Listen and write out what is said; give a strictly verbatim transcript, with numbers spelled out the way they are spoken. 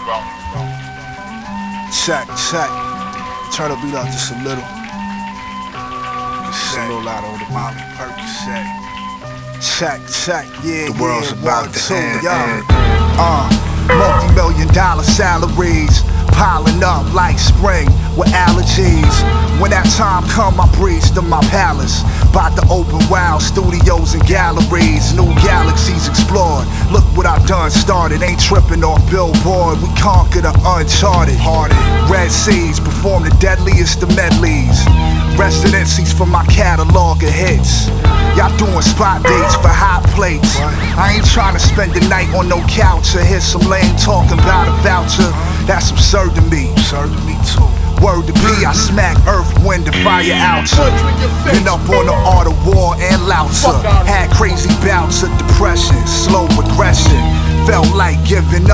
Check, check. Turn the beat up just a little. Just a little out on the Molly Percocet. Check, check, yeah, The world's yeah, about one, to two, end, yeah. end. Uh, multi-million dollar salaries piling up like spring with allergies. When that time come, I breeze to my palace. About to open wild studios and galleries. New galaxies explored. Look what I done started. Ain't tripping off Billboard. We conquer the uncharted. Hearted. Red Seas perform the deadliest of medleys. Residencies for my catalog of hits. Y'all doing spot dates for hot plates. I ain't trying to spend the night on no couch or hear some lame talking about a voucher. That's absurd to me. Absurd to me too. Word to be, I smack earth, wind, and fire out. Been up on the art of war and Lautzer. Had crazy bouts of depression, slow progression. Felt like giving up.